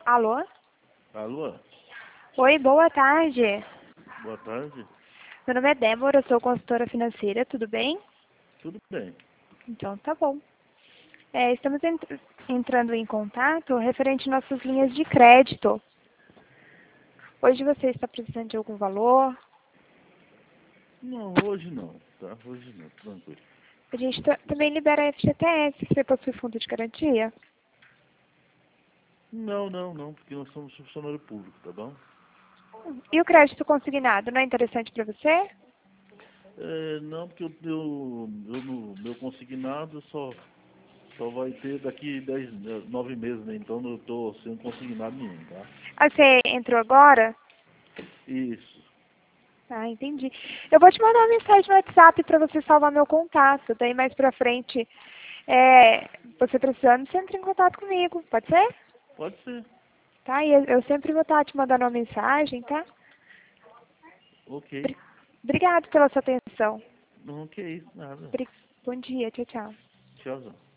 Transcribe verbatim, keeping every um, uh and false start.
Alô? Alô? Oi, boa tarde. Boa tarde. Meu nome é Débora, eu sou consultora financeira, tudo bem? Tudo bem. Então tá bom. É, estamos entr- entrando em contato referente às nossas linhas de crédito. Hoje você está precisando de algum valor? Não, hoje não, tá? Hoje não, tranquilo. A gente ta- também libera F G T S, você possui fundo de garantia? Não, não, não, porque nós somos funcionário público, tá bom? E o crédito consignado, não é interessante para você? É, não, porque eu, eu, eu no meu consignado só, só vai ter daqui dez, eh, nove meses, né? Então eu tô sem consignado nenhum, tá? Ah, você entrou agora? Isso. Ah, entendi. Eu vou te mandar uma mensagem no WhatsApp para você salvar meu contato. Daí mais pra frente, é, você precisando, você entra em contato comigo. Pode ser? Pode ser. Tá? E eu, eu sempre vou estar te mandando uma mensagem, tá? Ok. Bri- Obrigado pela sua atenção. Não, que isso, nada. Bri- Bom dia, tchau, tchau. Tchauzão.